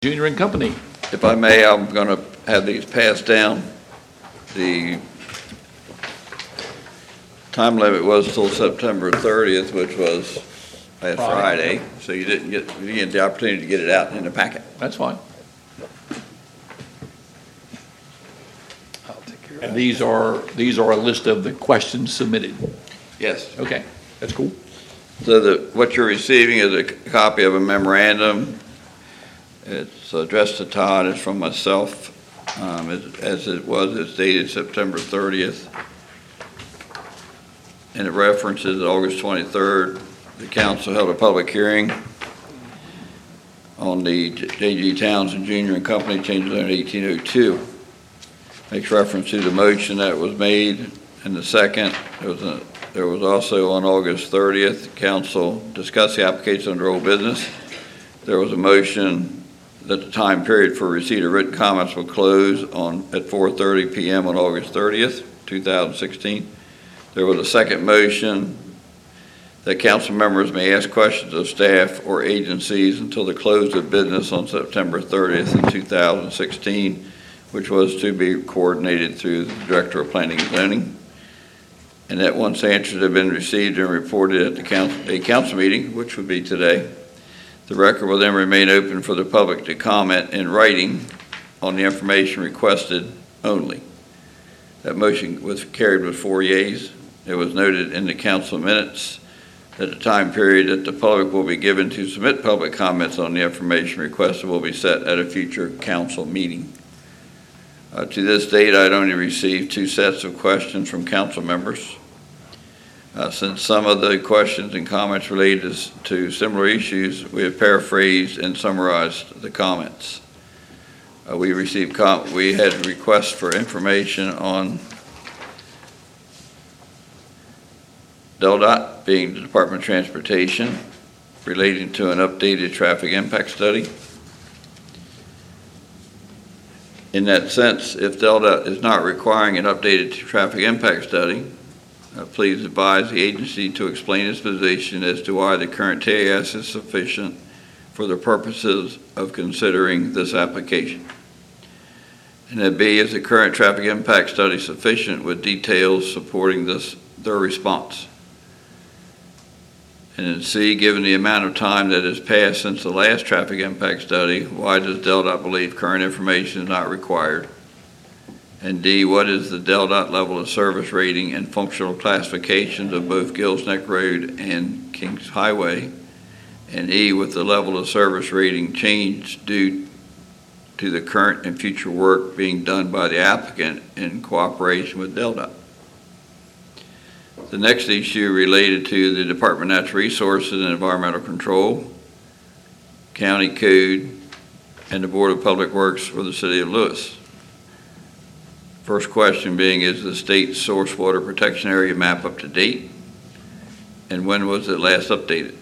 Junior and Company. If I may, I'm going to have these passed down. The time limit was till September 30th, which was last Friday, so you didn't get the opportunity to get it out in the packet. That's fine. I'll take care of And that. these are a list of the questions submitted. Yes. Okay, that's cool. So what you're receiving is a copy of a memorandum. It's addressed to Todd. It's from myself. It's dated September 30th. And it references August 23rd. The council held a public hearing on the J.G. Townsend Junior and Company change zone 1802. Makes reference to the motion that was made and the second. There was also on August 30th, council discussed the application under old business. There was a motion that the time period for receipt of written comments will close at 4:30 p.m. on August 30th, 2016. There was a second motion that council members may ask questions of staff or agencies until the close of business on September 30th in 2016, which was to be coordinated through the Director of Planning and Zoning. And that once answers have been received and reported at a council meeting, which would be today, the record will then remain open for the public to comment in writing on the information requested only. That motion was carried with 4 yeas. It was noted in the council minutes that the time period that the public will be given to submit public comments on the information requested will be set at a future council meeting. To this date, I'd only received 2 sets of questions from council members. Since some of the questions and comments related to similar issues, we have paraphrased and summarized the comments. We had requests for information on DelDOT, being the Department of Transportation, relating to an updated traffic impact study. In that sense, if DelDOT is not requiring an updated traffic impact study, please advise the agency to explain its position as to why the current TAS is sufficient for the purposes of considering this application. And then B, is the current traffic impact study sufficient with details supporting their response? And then C, given the amount of time that has passed since the last traffic impact study, why does DelDOT believe current information is not required? And D, what is the DelDOT level of service rating and functional classifications of both Gills Neck Road and Kings Highway? And E, with the level of service rating changed due to the current and future work being done by the applicant in cooperation with DelDOT. The next issue related to the Department of Natural Resources and Environmental Control, County Code, and the Board of Public Works for the City of Lewis. First question being, is the state source water protection area map up to date? And when was it last updated?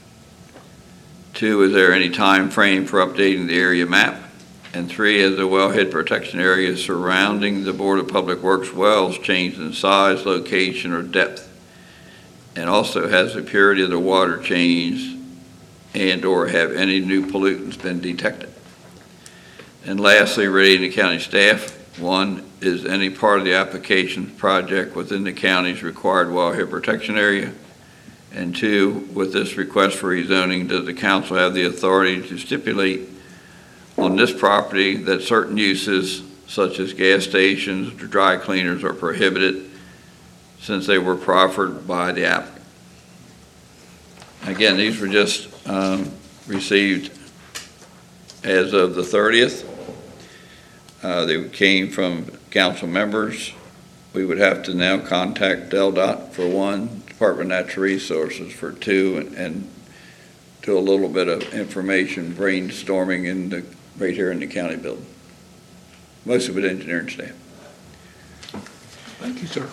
2, is there any time frame for updating the area map? And 3, has the wellhead protection area surrounding the Board of Public Works wells changed in size, location, or depth? And also, has the purity of the water changed and or have any new pollutants been detected? And lastly, relating to county staff, 1, is any part of the application project within the county's required wellhead protection area? And 2, with this request for rezoning, does the council have the authority to stipulate on this property that certain uses such as gas stations or dry cleaners are prohibited since they were proffered by the applicant? Again, these were just received as of the 30th. They came from council members. We would have to now contact DelDOT for 1, Department of Natural Resources for 2, and do a little bit of information brainstorming right here in the county building. Most of it engineering staff. Thank you, sir.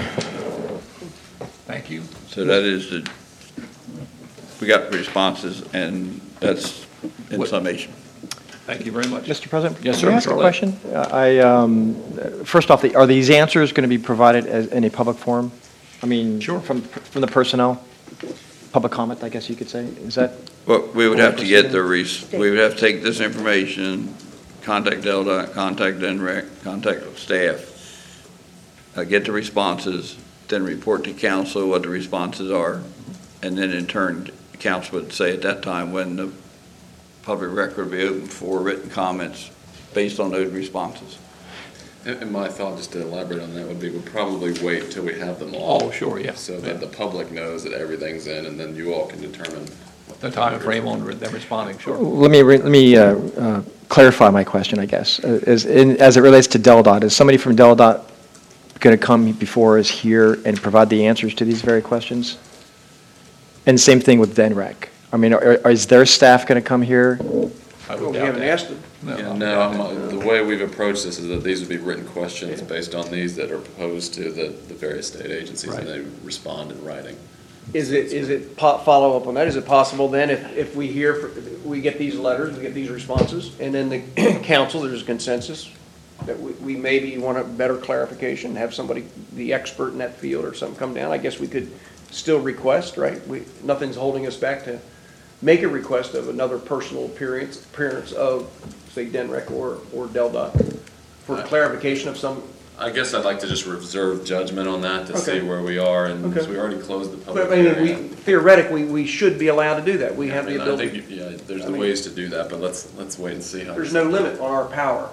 Thank you. So that is we got responses, and that's in summation. Thank you very much. Mr. President? Yes, sir. Can I ask a question? First off, are these answers going to be provided in a public forum? I mean, Sure. From the personnel? Public comment, I guess you could say? Is that? Well, we would have to get we would have to take this information, contact DelDOT, contact NREC, contact staff, get the responses, then report to council what the responses are, and then in turn, the council would say at that time when the public record would be open for written comments based on those responses. And my thought, just to elaborate on that, would be we'll probably wait until we have them all. Oh, sure, yeah. So that the public knows that everything's in, and then you all can determine. The time frame on them responding, sure. Let me clarify my question, I guess. As it relates to DelDOT, is somebody from DelDOT going to come before us here and provide the answers to these very questions? And same thing with DENREC. I mean, is their staff going to come here? I would Well, we doubt haven't that. asked them. No, the way we've approached this is that these would be written questions based on these that are proposed to the various state agencies, and they respond in writing. Is it follow up on that? Is it possible then, if we we get these letters, we get these responses, and then the council, there's a consensus that we maybe want a better clarification, have somebody, the expert in that field or something come down? I guess we could still request, right? Nothing's holding us back to make a request of another personal appearance of, say, DENREC or DelDOT for clarification of some. I guess I'd like to just reserve judgment on that to Okay. see where we are, and Okay. because we already closed the public But I mean, hearing. theoretically, we should be allowed to do that. We have I the mean, I ability. think, yeah, there's I the mean- ways to do that, but let's wait and see how. There's no limit on our power.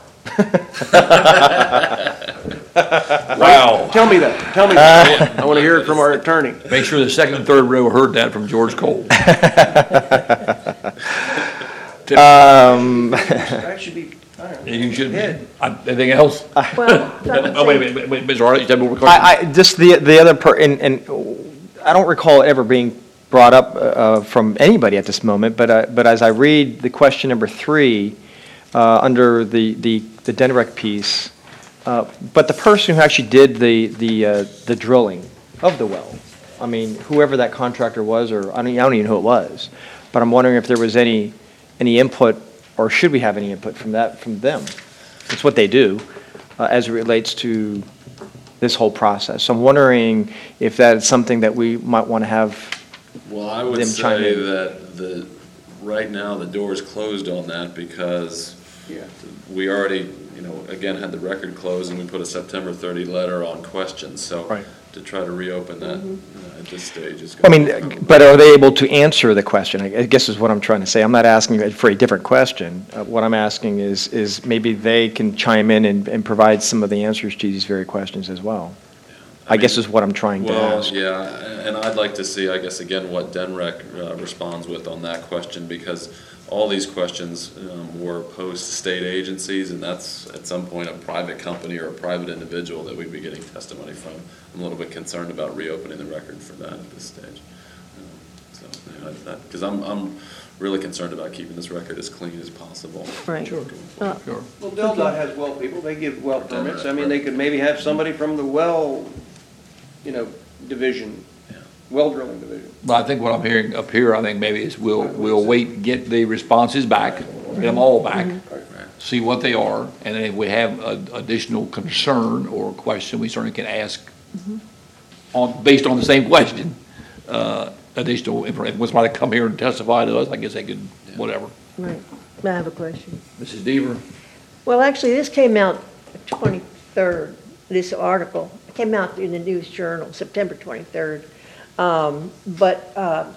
Wow. Tell me that. Tell me that. I want to hear it from our attorney. Make sure the second and third row heard that from George Cole. That should be, I don't know. You should, Ed. anything else? Well, Oh, wait a minute, Mr. Hart, you said more questions? Just the other and I don't recall it ever being brought up from anybody at this moment, but as I read the question number 3, under the DENREC piece, but the person who actually did the drilling of the well, I mean, whoever that contractor was, or I don't even know who it was, but I'm wondering if there was any input, or should we have any input from them? It's what they do, as it relates to this whole process. So I'm wondering if that's something that we might want to have. Well, I would them chime say in. that right now, the door is closed on that because Yeah. we already, again, had the record closed and we put a September 30 letter on questions. So Right. to try to reopen that at this stage is. I mean, but are they able to answer the question? I guess is what I'm trying to say. I'm not asking for a different question. What I'm asking is maybe they can chime in and provide some of the answers to these very questions as well. I guess is what I'm trying to Well, ask. yeah, and I'd like to see, I guess, again, what DENREC responds with on that question, because all these questions were posed to state agencies, and that's at some point a private company or a private individual that we'd be getting testimony from. I'm a little bit concerned about reopening the record for that at this stage. Because I'm really concerned about keeping this record as clean as possible. right. Sure, Uh, sure. Well, DelDOT has well people. They give well permits. I mean, they could maybe have somebody from the well, division, Yeah. well drilling division. But I think what I'm hearing up here, I think maybe is we'll wait and get the responses back, get them all back, see what they are, and then if we have an additional concern or question, we certainly can ask based on the same question, additional information. If somebody come here and testify to us, I guess they could, whatever. Right. I have a question. Mrs. Deaver? Well, actually, this came out 23rd, this article. It came out in the News Journal, September 23rd. But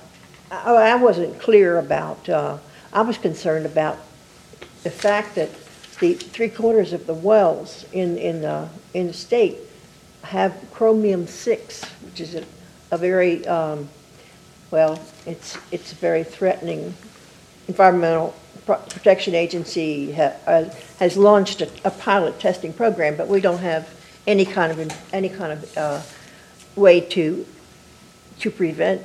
I wasn't clear about, I was concerned about the fact that the 3/4 of the wells in the state have chromium-6, which is a very, well, it's a very threatening. Environmental Protection Agency has launched a pilot testing program, but we don't have any kind of way to prevent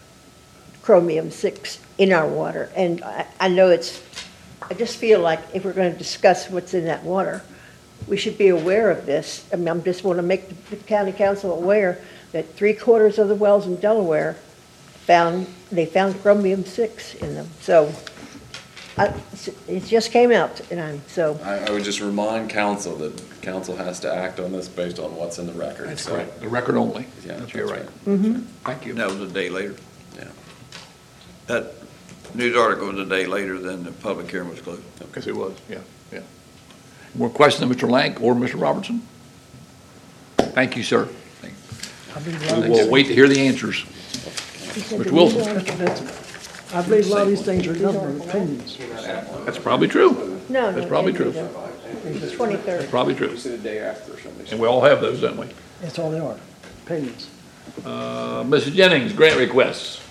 chromium-6 in our water. And I know I just feel like if we're going to discuss what's in that water, we should be aware of this. I mean, I just want to make the county council aware that 3/4 of the wells in Delaware found chromium-6 in them. So it just came out, and I would just remind council that council has to act on this based on what's in the record. That's So, correct. The record only. Yeah, You're that's right. Thank you. That was a day later. Yeah. That News article was a day later than the public hearing was closed. Because it was, yeah. More questions of Mr. Lank or Mr. Robertson? Thank you, sir. We will wait to hear the answers. Mr. Wilson? I believe a lot of these things are government opinions. That's probably true. No, no. That's probably true. The 23rd. Probably true. said a day after or something. And we all have those, don't we? That's all they are, opinions. Mrs. Jennings, grant requests.